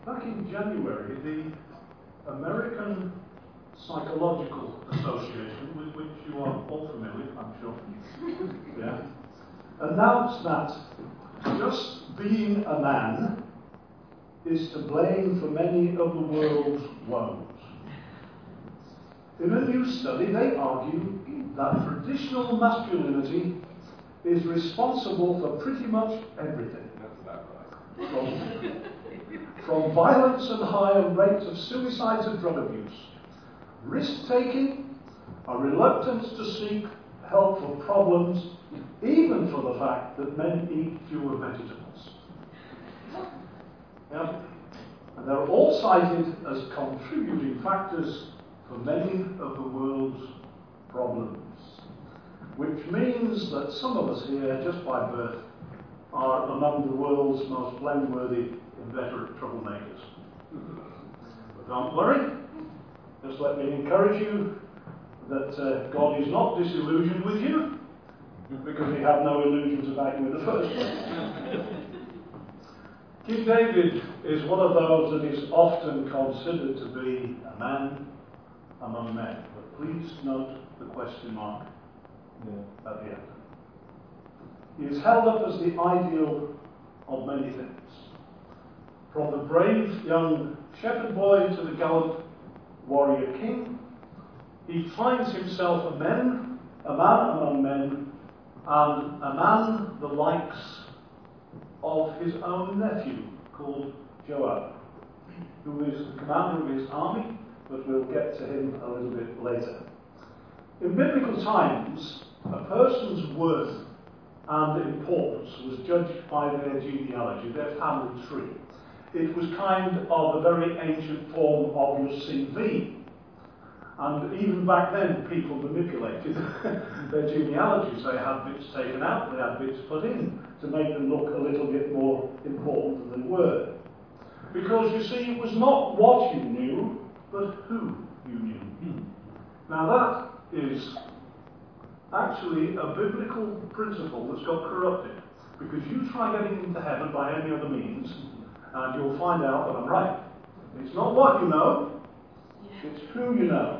Back in January, the American Psychological Association, with which you are all familiar, I'm sure, yeah, announced that just being a man is to blame for many of the world's woes. In a new study, they argue that traditional masculinity is responsible for pretty much everything. That's about right. From violence and higher rates of suicides and drug abuse, risk-taking, a reluctance to seek help for problems, even for the fact that men eat fewer vegetables. Yeah. And they're all cited as contributing factors for many of the world's problems, which means that some of us here, just by birth, are among the world's most blameworthy inveterate troublemakers. But don't worry, just let me encourage you that God is not disillusioned with you, because he had no illusions about you in the first place. King David is one of those that is often considered to be a man among men. But please note the question mark at the end. He is held up as the ideal of many things. From the brave young shepherd boy to the gallant warrior king, he finds himself a man among men, and a man the likes of his own nephew, called Joab, who is the commander of his army, but we'll get to him a little bit later. In biblical times, a person's worth and importance was judged by their genealogy, their family tree. It was kind of a very ancient form of your CV. And even back then, people manipulated their genealogies. They had bits taken out, they had bits put in to make them look a little bit more important than they were. Because, you see, it was not what you knew, but who you knew. Now that is actually a biblical principle that's got corrupted. Because you try getting into heaven by any other means, and you'll find out that I'm right. It's not what you know, it's who you know.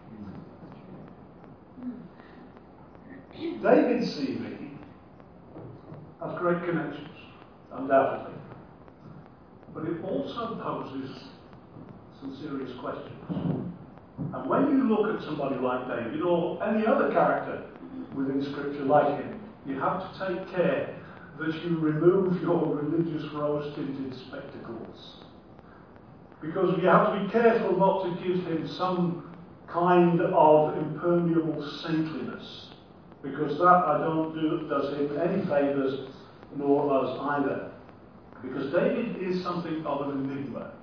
David's CV has great connections, undoubtedly. But it also poses some serious questions. And when you look at somebody like David, or any other character within Scripture like him, you have to take care that you remove your religious rose-tinted spectacles. Because you have to be careful not to give him some kind of impermeable saintliness. Because that I don't do does him any favours, nor us either. Because David is something of an enigma.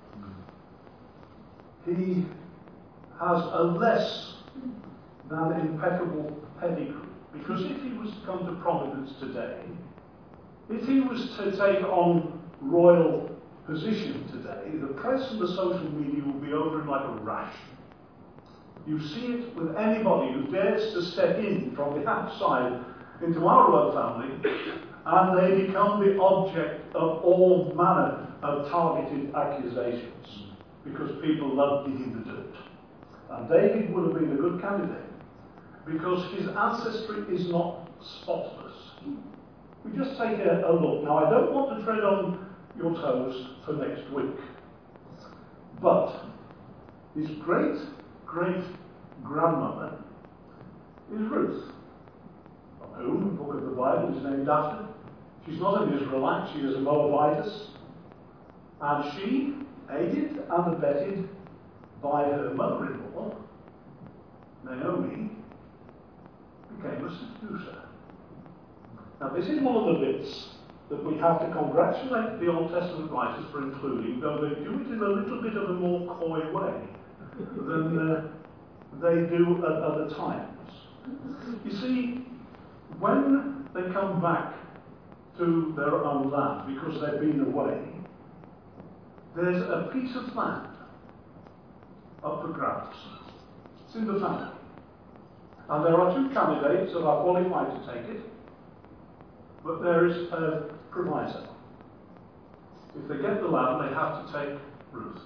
He has a less than impeccable pedigree. Because if he was to come to prominence today, if he was to take on royal position today, the press and the social media will be over him like a rash. You see it with anybody who dares to step in from the outside into our royal family, and they become the object of all manner of targeted accusations, because people love digging the dirt. And David would have been a good candidate, because his ancestry is not spotless. We just take a look. Now, I don't want to tread on your toes for next week, but his great-great-grandmother is Ruth, of whom the book of the Bible is named after. She's not an Israelite, she is a Moabitess, and she, aided and abetted by her mother-in-law, Naomi, became a seducer. Now, this is one of the bits that we have to congratulate the Old Testament writers for including, though they do it in a little bit of a more coy way than they do at other times. You see, when they come back to their own land, because they've been away, there's a piece of land up for grabs. It's in the family. And there are two candidates that are qualified to take it, but there is a proviso. If they get the land, they have to take Ruth.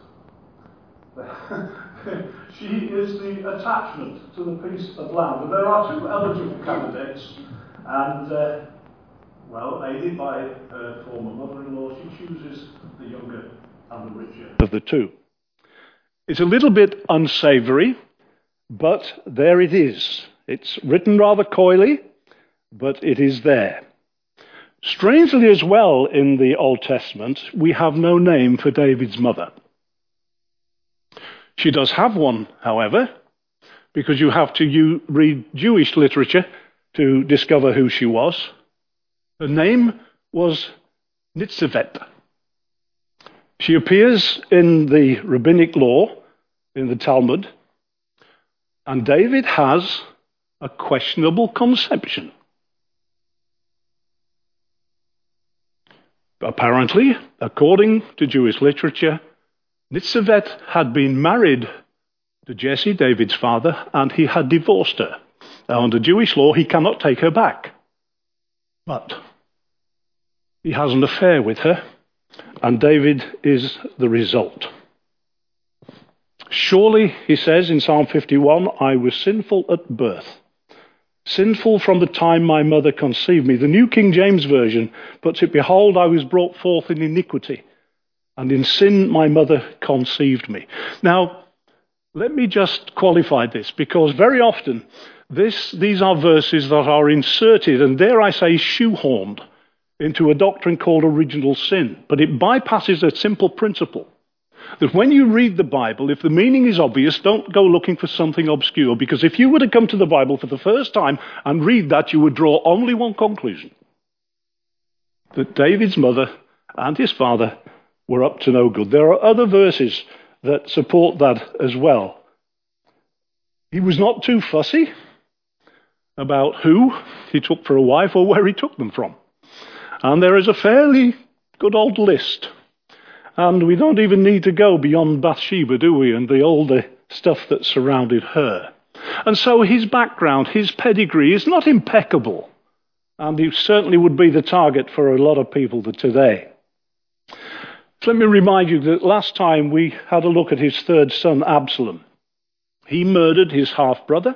She is the attachment to the piece of land. And there are two eligible candidates, and, aided by her former mother-in-law, she chooses the younger and the richer of the two. It's a little bit unsavoury, but there it is. It's written rather coyly, but it is there. Strangely as well, in the Old Testament, we have no name for David's mother. She does have one, however, because you have to read Jewish literature to discover who she was. Her name was Nitzevet. She appears in the rabbinic law, in the Talmud, and David has a questionable conception. Apparently, according to Jewish literature, Nitzevet had been married to Jesse, David's father, and he had divorced her. Now, under Jewish law, he cannot take her back. But he has an affair with her, and David is the result. Surely, he says in Psalm 51, I was sinful at birth, sinful from the time my mother conceived me. The New King James Version puts it, behold, I was brought forth in iniquity, and in sin my mother conceived me. Now, let me just qualify this, because very often these are verses that are inserted, and dare I say shoehorned, into a doctrine called original sin. But it bypasses a simple principle, that when you read the Bible, if the meaning is obvious, don't go looking for something obscure, because if you were to come to the Bible for the first time and read that, you would draw only one conclusion: that David's mother and his father were up to no good. There are other verses that support that as well. He was not too fussy about who he took for a wife or where he took them from. And there is a fairly good old list. And we don't even need to go beyond Bathsheba, do we, and the older stuff that surrounded her. And so his background, his pedigree is not impeccable. And he certainly would be the target for a lot of people today. So let me remind you that last time we had a look at his third son, Absalom. He murdered his half-brother.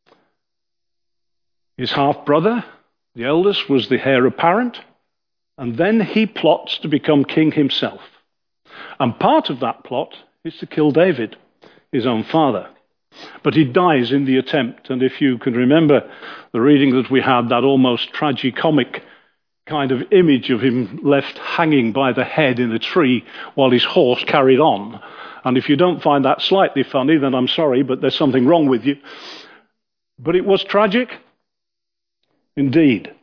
His half-brother, the eldest, was the heir apparent. And then he plots to become king himself. And part of that plot is to kill David, his own father. But he dies in the attempt. And if you can remember the reading that we had, that almost tragicomic kind of image of him left hanging by the head in a tree while his horse carried on. And if you don't find that slightly funny, then I'm sorry, but there's something wrong with you. But it was tragic indeed.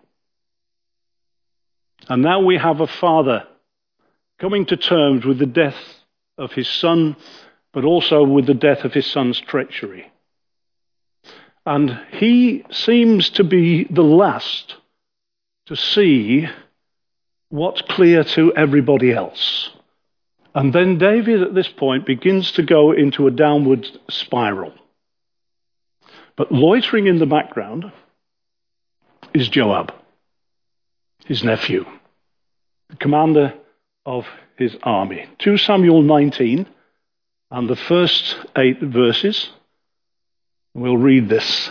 And now we have a father coming to terms with the death of his son, but also with the death of his son's treachery. And he seems to be the last to see what's clear to everybody else. And then David at this point begins to go into a downward spiral. But loitering in the background is Joab, his nephew, the commander of his army. 2 Samuel 19 and the first 8 verses. We'll read this.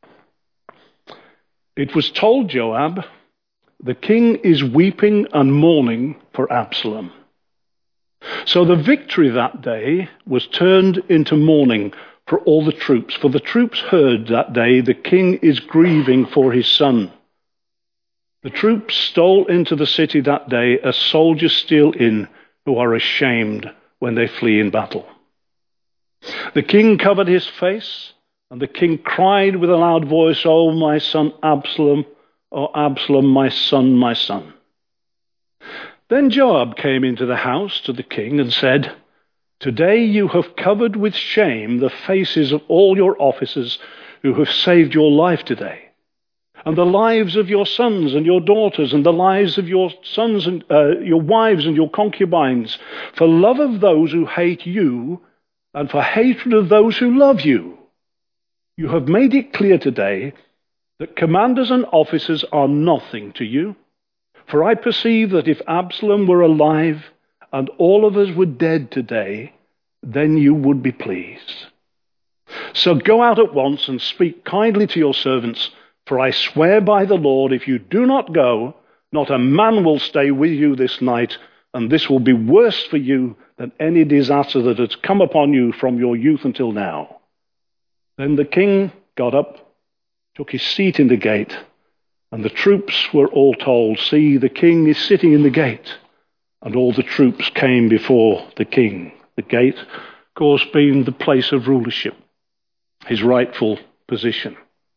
It was told Joab, the king is weeping and mourning for Absalom. So the victory that day was turned into mourning for all the troops. For the troops heard that day, the king is grieving for his son. The troops stole into the city that day as soldiers steal in who are ashamed when they flee in battle. The king covered his face, and the king cried with a loud voice, "Oh, my son Absalom, oh, Absalom, my son, my son." Then Joab came into the house to the king and said, "Today you have covered with shame the faces of all your officers who have saved your life today, and the lives of your sons and your daughters, and the lives of your sons and your wives and your concubines, for love of those who hate you, and for hatred of those who love you. You have made it clear today that commanders and officers are nothing to you. For I perceive that if Absalom were alive, and all of us were dead today, then you would be pleased. So go out at once and speak kindly to your servants, for I swear by the Lord, if you do not go, not a man will stay with you this night, and this will be worse for you than any disaster that has come upon you from your youth until now. Then the king got up, took his seat in the gate, and the troops were all told, see, the king is sitting in the gate. And all the troops came before the king. The gate, of course, being the place of rulership, his rightful position.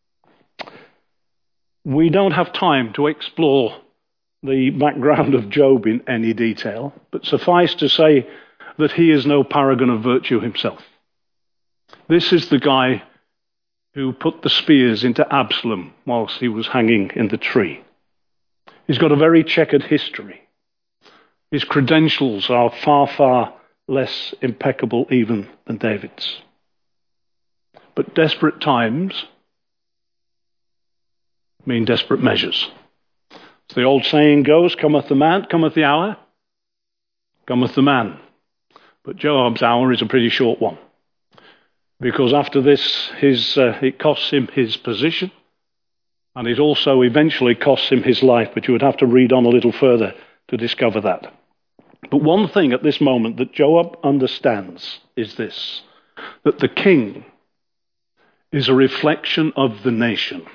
We don't have time to explore the background of Job in any detail, but suffice to say that he is no paragon of virtue himself. This is the guy who put the spears into Absalom whilst he was hanging in the tree. He's got a very checkered history. His credentials are far, far less impeccable even than David's. But desperate times mean desperate measures. As the old saying goes, cometh the man, cometh the hour, cometh the man. But Joab's hour is a pretty short one. Because after this, it costs him his position, and it also eventually costs him his life. But you would have to read on a little further to discover that. But one thing at this moment that Joab understands is this, that the king is a reflection of the nation.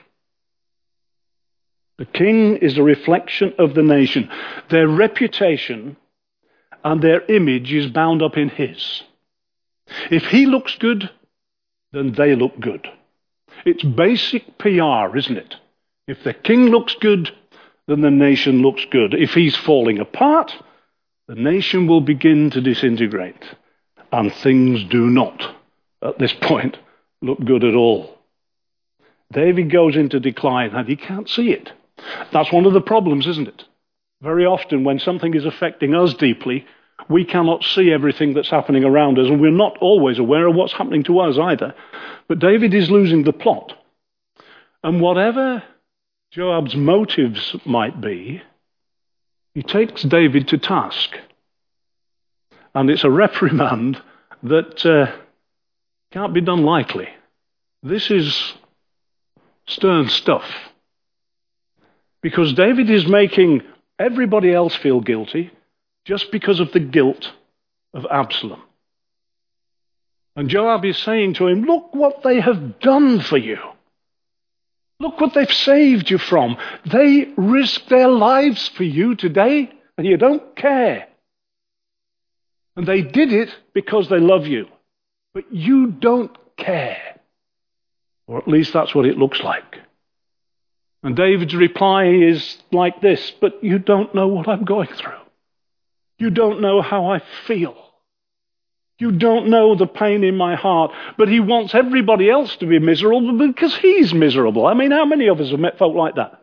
The king is a reflection of the nation. Their reputation and their image is bound up in his. If he looks good, then they look good. It's basic PR, isn't it? If the king looks good, then the nation looks good. If he's falling apart, the nation will begin to disintegrate. And things do not, at this point, look good at all. David goes into decline and he can't see it. That's one of the problems, isn't it? Very often when something is affecting us deeply, we cannot see everything that's happening around us, and we're not always aware of what's happening to us either. But David is losing the plot. And whatever Joab's motives might be, he takes David to task. And it's a reprimand that can't be done lightly. This is stern stuff. Because David is making everybody else feel guilty just because of the guilt of Absalom. And Joab is saying to him, look what they have done for you. Look what they've saved you from. They risked their lives for you today, and you don't care. And they did it because they love you. But you don't care. Or at least that's what it looks like. And David's reply is like this, but you don't know what I'm going through. You don't know how I feel. You don't know the pain in my heart. But he wants everybody else to be miserable because he's miserable. I mean, how many of us have met folk like that?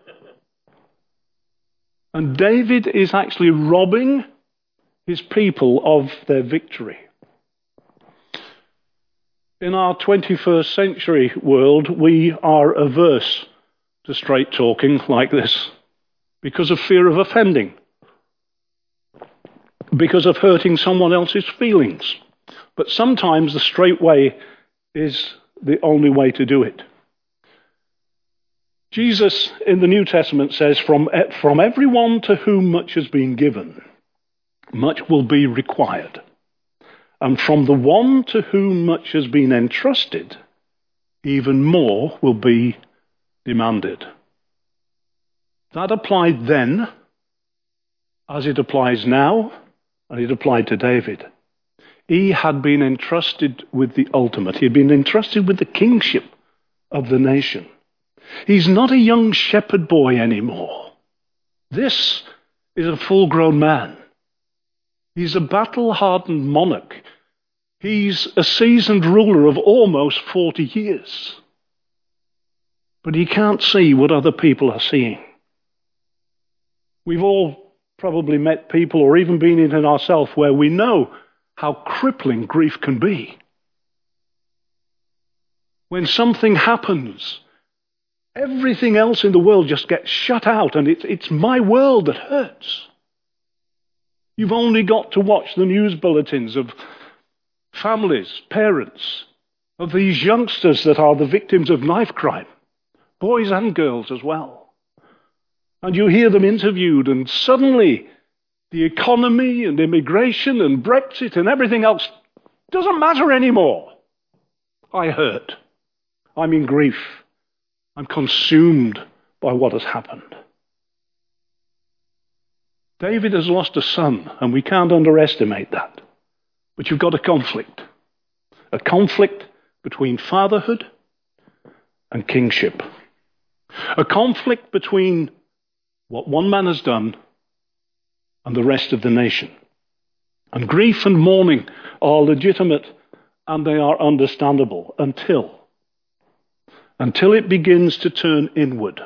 And David is actually robbing his people of their victory. In our 21st century world, we are averse to straight talking like this because of fear of offending, because of hurting someone else's feelings. But sometimes the straight way is the only way to do it. Jesus in the New Testament says, from everyone to whom much has been given, much will be required. And from the one to whom much has been entrusted, even more will be demanded. That applied then, as it applies now, and it applied to David. He had been entrusted with the ultimate. He had been entrusted with the kingship of the nation. He's not a young shepherd boy anymore. This is a full-grown man. He's a battle-hardened monarch. He's a seasoned ruler of almost 40 years. But he can't see what other people are seeing. We've all probably met people or even been in it ourselves where we know how crippling grief can be. When something happens, everything else in the world just gets shut out, and it's my world that hurts. You've only got to watch the news bulletins of families, parents, of these youngsters that are the victims of knife crime, boys and girls as well. And you hear them interviewed, and suddenly the economy and immigration and Brexit and everything else doesn't matter anymore. I hurt. I'm in grief. I'm consumed by what has happened. David has lost a son, and we can't underestimate that. But you've got a conflict between fatherhood and kingship, a conflict between what one man has done and the rest of the nation. And grief and mourning are legitimate and they are understandable until it begins to turn inward.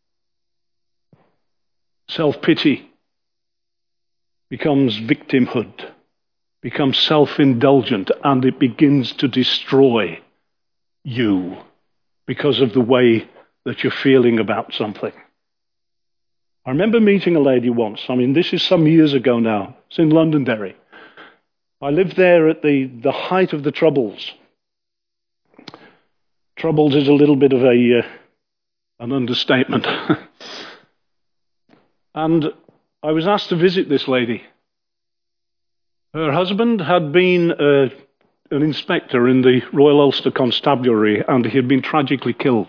Self-pity becomes victimhood, becomes self-indulgent, and it begins to destroy you because of the way that you're feeling about something. I remember meeting a lady once. This is some years ago now. It's in Londonderry. I lived there at the height of the Troubles. Troubles is a little bit of an understatement. And I was asked to visit this lady. Her husband had been an inspector in the Royal Ulster Constabulary, and he had been tragically killed.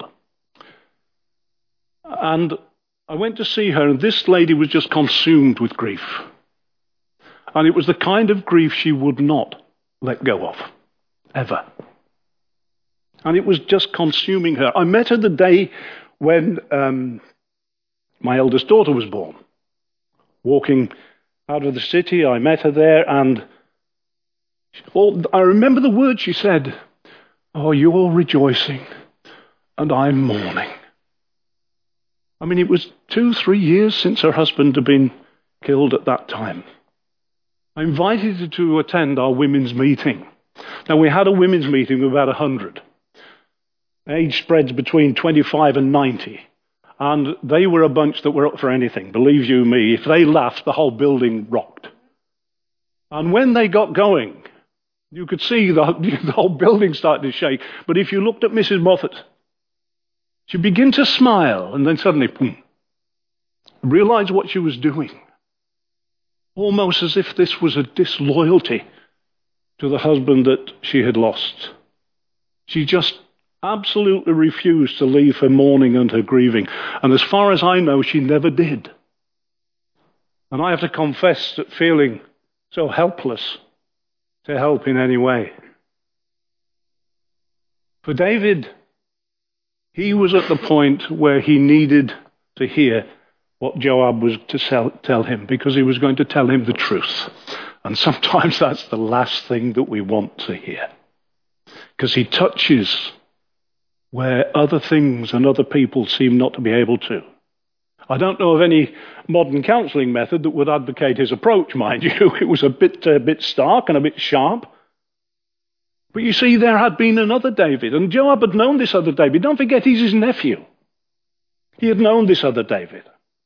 And I went to see her, and this lady was just consumed with grief. And it was the kind of grief she would not let go of, ever. And it was just consuming her. I met her the day when my eldest daughter was born. Walking out of the city, I met her there, and I remember the words she said, "Oh, you're rejoicing, and I'm mourning." It was 2-3 years since her husband had been killed at that time. I invited her to attend our women's meeting. Now, we had a women's meeting of about 100. Age spreads between 25 and 90. And they were a bunch that were up for anything. Believe you me, if they laughed, the whole building rocked. And when they got going, you could see the whole building started to shake. But if you looked at Mrs. Moffat, she'd begin to smile, and then suddenly, boom, realize what she was doing. Almost as if this was a disloyalty to the husband that she had lost. She just absolutely refused to leave her mourning and her grieving. And as far as I know, she never did. And I have to confess that feeling so helpless to help in any way. For David, he was at the point where he needed to hear what Joab was to tell him, because he was going to tell him the truth. And sometimes that's the last thing that we want to hear, because he touches where other things and other people seem not to be able to. I don't know of any modern counselling method that would advocate his approach, mind you. It was a bit stark and a bit sharp. But you see, there had been another David, and Joab had known this other David. Don't forget, he's his nephew. He had known this other David.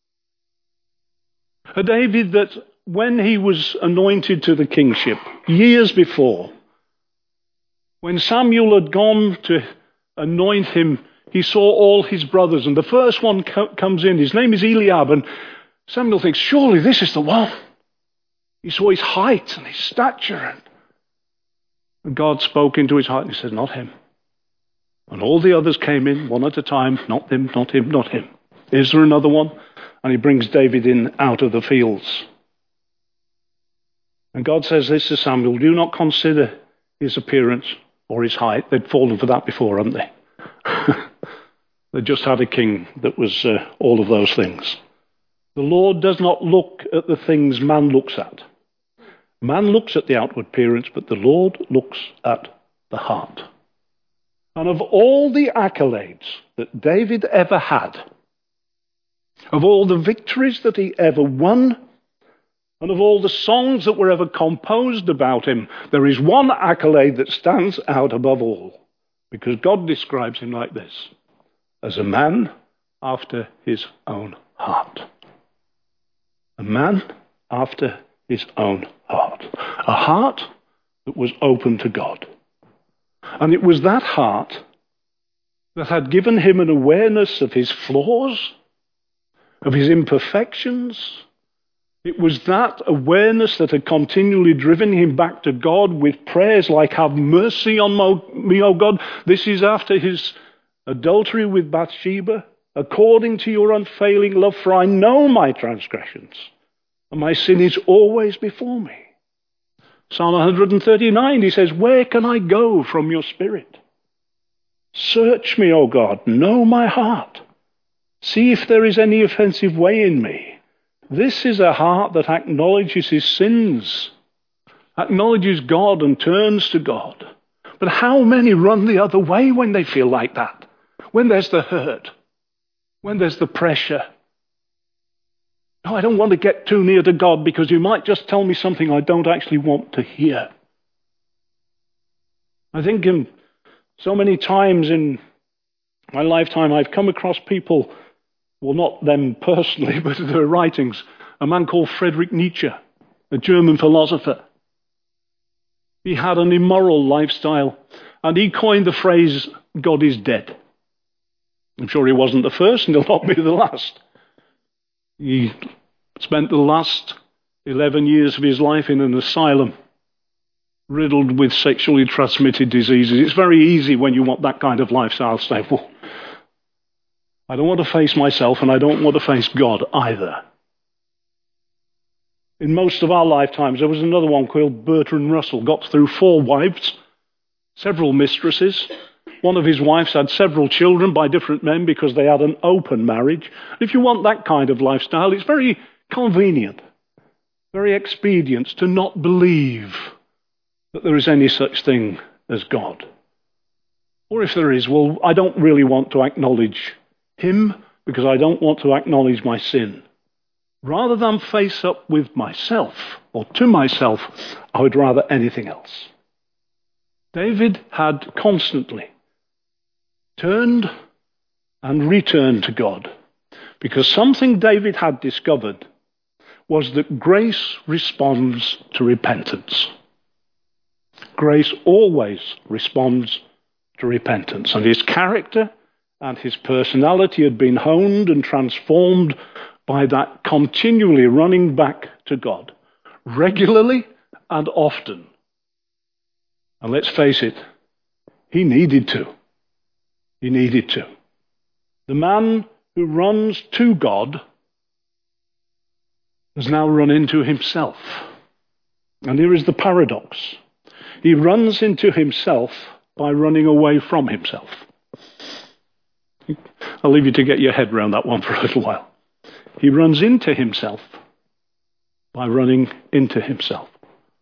A David that, when he was anointed to the kingship, years before, when Samuel had gone to anoint him, he saw all his brothers, and the first one comes in. His name is Eliab, and Samuel thinks, surely this is the one. He saw his height and his stature, and God spoke into his heart, and he said, not him. And all the others came in, one at a time, not him, not him, not him. Is there another one? And he brings David in out of the fields. And God says this to Samuel, do not consider his appearance or his height. They'd fallen for that before, hadn't they? They just had a king that was all of those things. The Lord does not look at the things man looks at. Man looks at the outward appearance, but the Lord looks at the heart. And of all the accolades that David ever had, of all the victories that he ever won, and of all the songs that were ever composed about him, there is one accolade that stands out above all, because God describes him like this, as a man after his own heart. A man after his own heart. A heart that was open to God. And it was that heart that had given him an awareness of his flaws, of his imperfections. It was that awareness that had continually driven him back to God with prayers like, "Have mercy on me, O God." This is after his adultery with Bathsheba. "According to your unfailing love, for I know my transgressions, and my sin is always before me." Psalm 139, he says, "Where can I go from your spirit? Search me, O God, know my heart. See if there is any offensive way in me." This is a heart that acknowledges his sins, acknowledges God and turns to God. But how many run the other way when they feel like that? When there's the hurt, when there's the pressure. "No, I don't want to get too near to God because you might just tell me something I don't actually want to hear." I think in so many times in my lifetime I've come across people, well, not them personally, but their writings, a man called Friedrich Nietzsche, a German philosopher. He had an immoral lifestyle, and he coined the phrase, "God is dead." I'm sure he wasn't the first, and he'll not be the last. He spent the last 11 years of his life in an asylum, riddled with sexually transmitted diseases. It's very easy when you want that kind of lifestyle to say, "Well, I don't want to face myself, and I don't want to face God either." In most of our lifetimes, there was another one called Bertrand Russell, got through 4 wives, several mistresses. One of his wives had several children by different men because they had an open marriage. If you want that kind of lifestyle, it's very convenient, very expedient to not believe that there is any such thing as God. Or if there is, well, I don't really want to acknowledge him because I don't want to acknowledge my sin. Rather than face up with myself or to myself, I would rather anything else. David had constantly turned and returned to God because something David had discovered was that grace responds to repentance. Grace always responds to repentance, and his character and his personality had been honed and transformed by that continually running back to God, regularly and often. And let's face it, he needed to. He needed to. The man who runs to God has now run into himself. And here is the paradox. He runs into himself by running away from himself. I'll leave you to get your head around that one for a little while. He runs into himself by running into himself.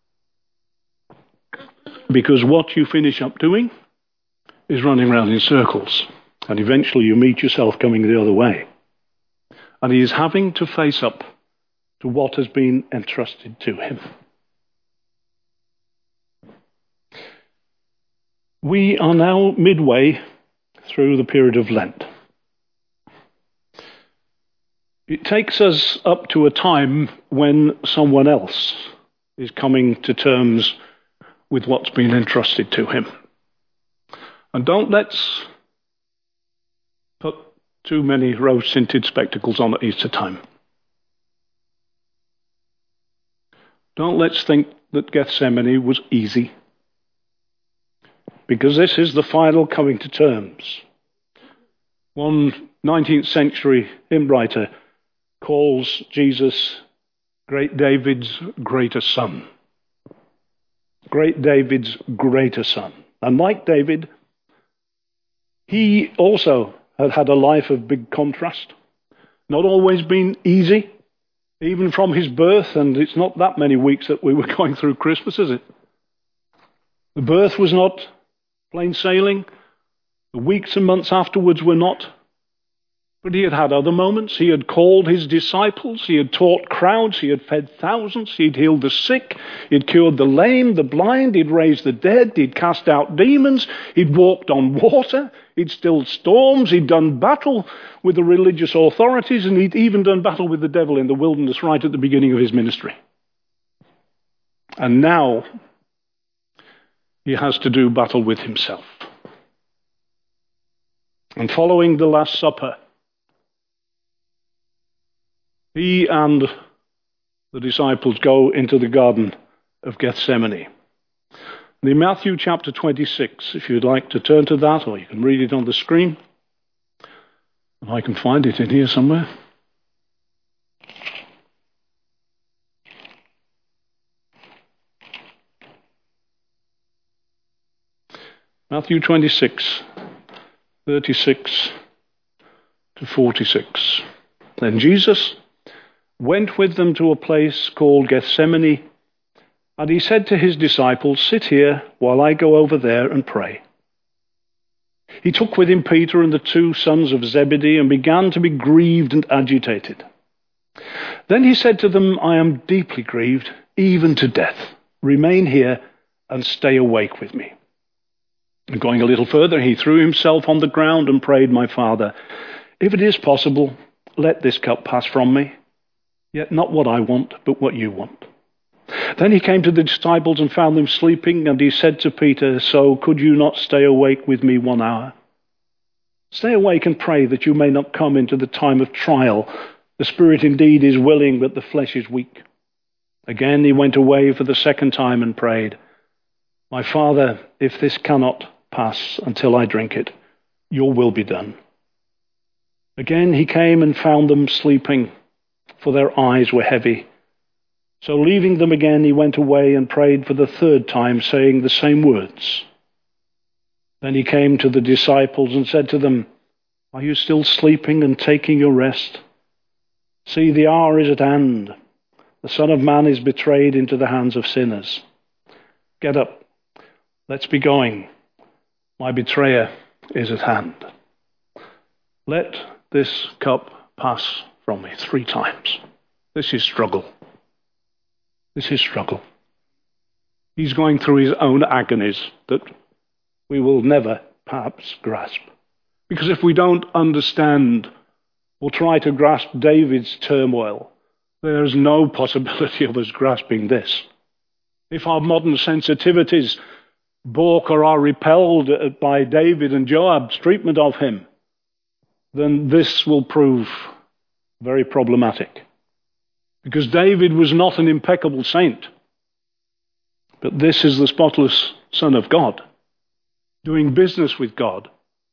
Because what you finish up doing is running around in circles. And eventually you meet yourself coming the other way. And he is having to face up to what has been entrusted to him. We are now midway through the period of Lent. It takes us up to a time when someone else is coming to terms with what's been entrusted to him. And let's put too many rose-tinted spectacles on at Easter time. Let's think that Gethsemane was easy. Because this is the final coming to terms. One 19th century hymn writer calls Jesus Great David's greater son. Great David's greater son. And like David, he also had had a life of big contrast. Not always been easy, even from his birth, and it's not that many weeks that we were going through Christmas, is it? The birth was not plain sailing. The weeks and months afterwards were not. But he had had other moments. He had called his disciples. He had taught crowds. He had fed thousands. He'd healed the sick. He'd cured the lame, the blind. He'd raised the dead. He'd cast out demons. He'd walked on water. He'd stilled storms. He'd done battle with the religious authorities. And he'd even done battle with the devil in the wilderness right at the beginning of his ministry. And now he has to do battle with himself. And following the Last Supper, he and the disciples go into the Garden of Gethsemane. And in Matthew chapter 26, if you'd like to turn to that, or you can read it on the screen, and I can find it in here somewhere. Matthew 26, 36 to 46. Then Jesus went with them to a place called Gethsemane, and he said to his disciples, "Sit here while I go over there and pray." He took with him Peter and the two sons of Zebedee and began to be grieved and agitated. Then he said to them, "I am deeply grieved, even to death. Remain here and stay awake with me." And going a little further, he threw himself on the ground and prayed, "My Father, if it is possible, let this cup pass from me. Yet not what I want, but what you want." Then he came to the disciples and found them sleeping, and he said to Peter, "So could you not stay awake with me 1 hour? Stay awake and pray that you may not come into the time of trial. The spirit indeed is willing, but the flesh is weak." Again he went away for the second time and prayed, "My Father, if this cannot pass until I drink it, your will be done." Again he came and found them sleeping, for their eyes were heavy. So leaving them again, he went away and prayed for the third time, saying the same words. Then he came to the disciples and said to them, "Are you still sleeping and taking your rest? See, the hour is at hand. The Son of Man is betrayed into the hands of sinners. Get up, let's be going. My betrayer is at hand. Let this cup pass from me." 3 times. This is struggle. This is struggle. He's going through his own agonies that we will never perhaps grasp. Because if we don't understand or try to grasp David's turmoil, there's no possibility of us grasping this. If our modern sensitivities balk or are repelled by David and Joab's treatment of him, then this will prove very problematic. Because David was not an impeccable saint, but this is the spotless Son of God, doing business with God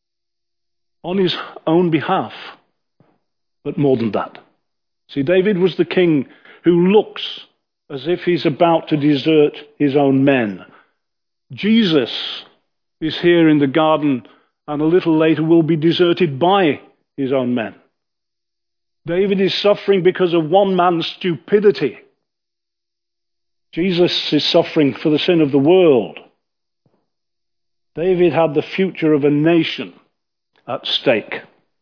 on his own behalf. But more than that. See, David was the king who looks as if he's about to desert his own men. Jesus is here in the garden, and a little later will be deserted by his own men. David is suffering because of one man's stupidity. Jesus is suffering for the sin of the world. David had the future of a nation at stake.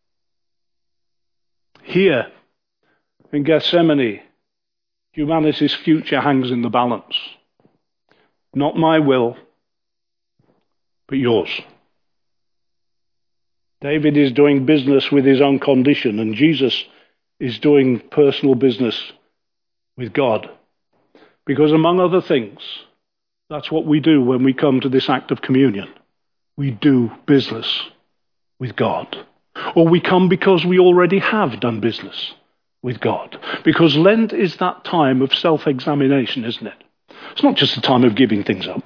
Here, in Gethsemane, humanity's future hangs in the balance. Not my will, but yours. David is doing business with his own condition, and Jesus is doing personal business with God. Because among other things, that's what we do when we come to this act of communion. We do business with God. Or we come because we already have done business with God. Because Lent is that time of self-examination, isn't it? It's not just a time of giving things up.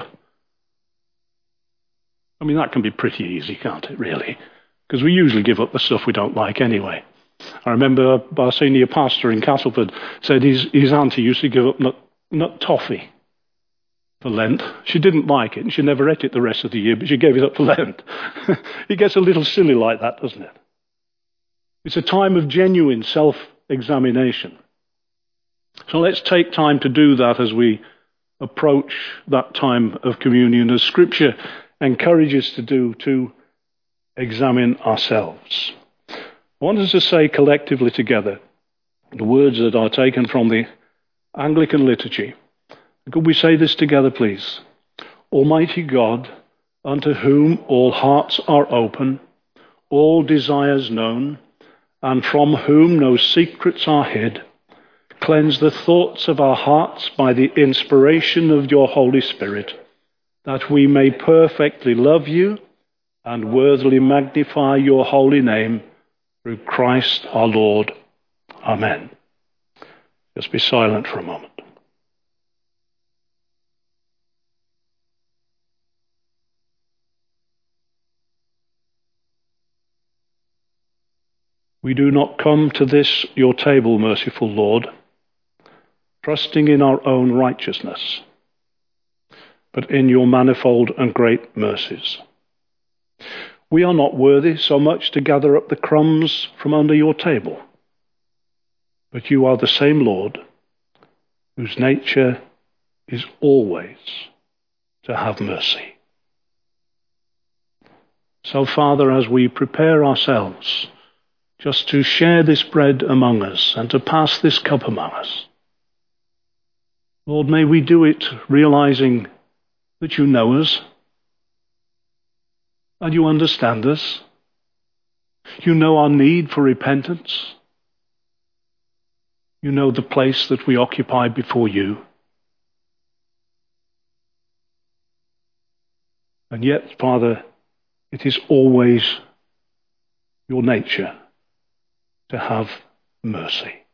I mean, that can be pretty easy, can't it, really? Because we usually give up the stuff we don't like anyway. I remember our senior pastor in Castleford said his auntie used to give up nut toffee for Lent. She didn't like it, and she never ate it the rest of the year, but she gave it up for Lent. It gets a little silly like that, doesn't it? It's a time of genuine self-examination. So let's take time to do that as we approach that time of communion, as Scripture encourages to do, to examine ourselves. I want us to say collectively together the words that are taken from the Anglican liturgy. Could we say this together, please? Almighty God, unto whom all hearts are open, all desires known, and from whom no secrets are hid, cleanse the thoughts of our hearts by the inspiration of your Holy Spirit, that we may perfectly love you and worthily magnify your holy name through Christ our Lord. Amen. Just be silent for a moment. We do not come to this your table, merciful Lord, trusting in our own righteousness, but in your manifold and great mercies. We are not worthy so much to gather up the crumbs from under your table, but you are the same Lord, whose nature is always to have mercy. So, Father, as we prepare ourselves just to share this bread among us and to pass this cup among us, Lord, may we do it realizing that you know us and you understand us. You know our need for repentance. You know the place that we occupy before you. And yet, Father, it is always your nature to have mercy.